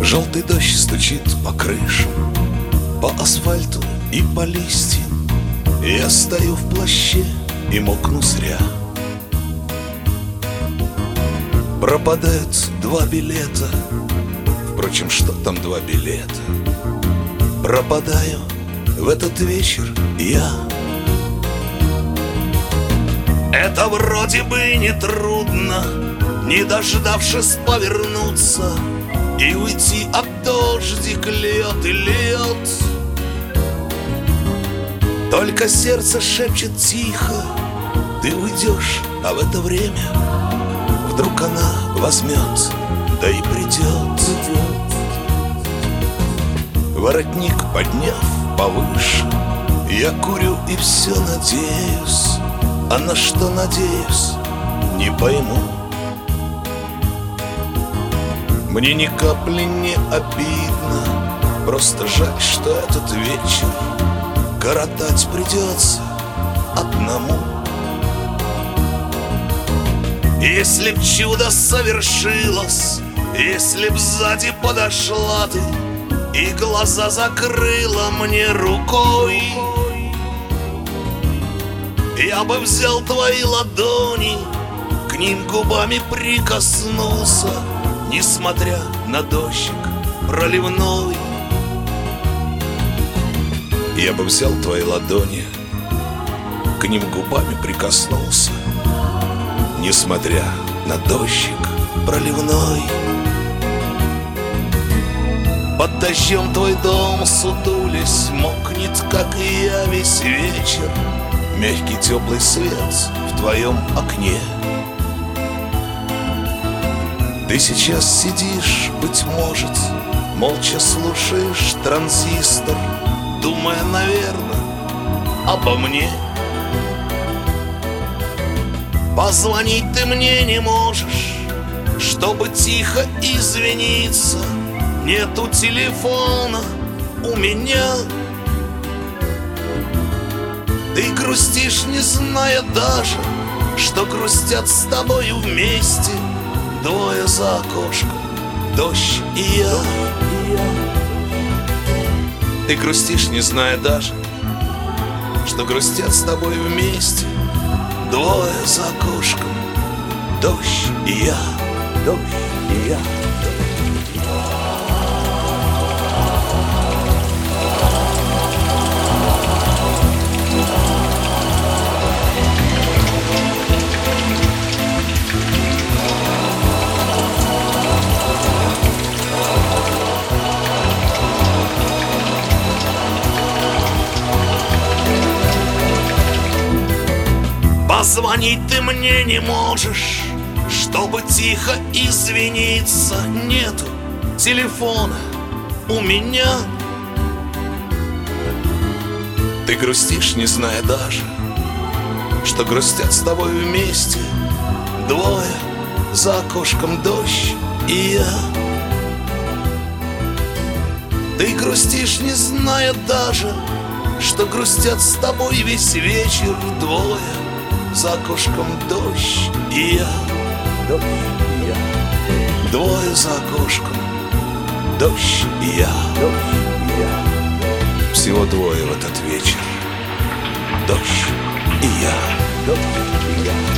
Желтый дождь стучит по крышам, по асфальту и по листьям. Я стою в плаще и мокну зря. Пропадают 2 билета. Впрочем, что там 2 билета? Пропадаю в этот вечер я. Это вроде бы не трудно, не дождавшись повернуться и уйти, а дождик льет и льет. Только сердце шепчет тихо: ты уйдешь, а в это время вдруг она возьмет, да и придет. Воротник подняв повыше, я курю и все надеюсь. А на что надеюсь, не пойму. Мне ни капли не обидно, просто жаль, что этот вечер коротать придется одному. Если б чудо совершилось, если б сзади подошла ты и глаза закрыла мне рукой, я бы взял твои ладони, к ним губами прикоснулся, несмотря на дождик проливной. Я бы взял твои ладони, к ним губами прикоснулся, несмотря на дождик проливной. Под дождем твой дом, сутулясь, мокнет, как и я, весь вечер. Мягкий теплый свет в твоем окне. Ты сейчас сидишь, быть может, молча слушаешь транзистор, думая, наверное, обо мне. Позвонить ты мне не можешь, чтобы тихо извиниться. Нету телефона у меня. Ты грустишь, не зная даже, что грустят с тобою вместе двое за окошком, дождь и я. Ты грустишь, не зная даже, что грустят с тобой вместе двое за окошком, дождь и я, дождь и я. Позвонить ты мне не можешь, чтобы тихо извиниться. Нету телефона у меня. Ты грустишь, не зная даже, что грустят с тобой вместе двое за окошком, дождь и я. Ты грустишь, не зная даже, что грустят с тобой весь вечер двое за окошком, дождь и я, дождь и я. Двое за окошком, дождь и я, дождь и я. Всего двое в этот вечер, дождь и я, дождь и я.